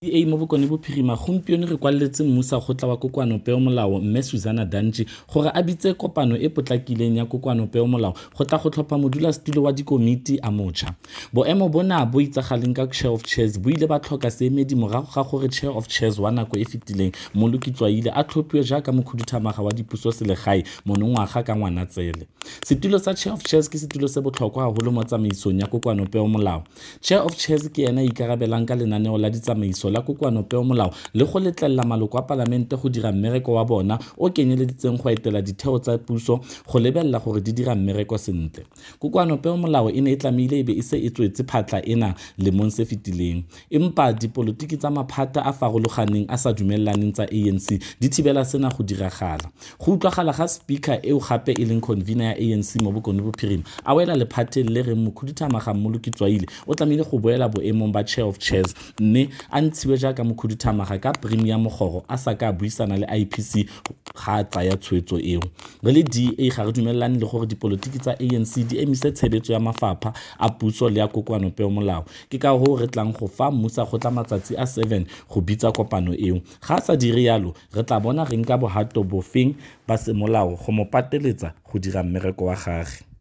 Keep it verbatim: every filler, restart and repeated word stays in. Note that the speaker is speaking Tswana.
A mo Bokone Bophirima gompieno re kwaletse mmusa kgotla wa kokoanopeomolao mme Suzana Danji gore a bitse kopano e potlakileng ya kokoanopeomolao go tla go tlhopha modulasetulo wa dikomiti a moja. Boemo bona bo itsagaleng ka Chair of Chairs bo ile ba tlhoka seemedi morago ga gore Chair of Chairs wa nako e fetileng Moluki Tswaile a tlhophiwe jaaka mokhuduthamaga wa dipuso selegae monongwaga ka Ngwanatsele. Setulo sa Chair of Chairs ke setulo se botlhokwa haholo mo tsamaisong ya kokoanopeomolao. Chair of Chairs ke ena ikarabelang ka lenaneo la ditsamaiso la kokoanopeomolao le go letlelela maloko a palamente go dira mmereko wa bona o kenyeleditseng go etela ditheo tsa puso go lebella gore di dira mmereko sentle. Kokoanopeomolao e ne e tlamehile ebe e se e tswetse phatla ena lemong se fetileng, empa dipolotiki tsa maphata a farologaneng a sa dumellaneng tsa A N C di thibela sena go diragala. Go utlwagala ga speaker eo gape e leng convener ya A N C mo Bokone Bophirima a wela lephateng le re mokhuduthamaga Moluki Tswaile o tlamehile go boela boemong ba Chair of Chairs mme a ntshiwe jaaka mokhuduthamaga ka premium mogoro a sa ka buisana le I P C ga a tsaya tshwetso eo. Re le D A ga re dumelane le gore dipolotiki tsa A N C di emise tshebetso ya mafapha a puso le ya kokoanopeomolao. Ke ka hoo re tlang go fa mmusa go tla matsatsi a seven go bitsa kopano eo. Ga sa dire yalo re tla bona re nka bohato bofeng ba semolao go mo pateletsa go dira mmereko wa gagwe.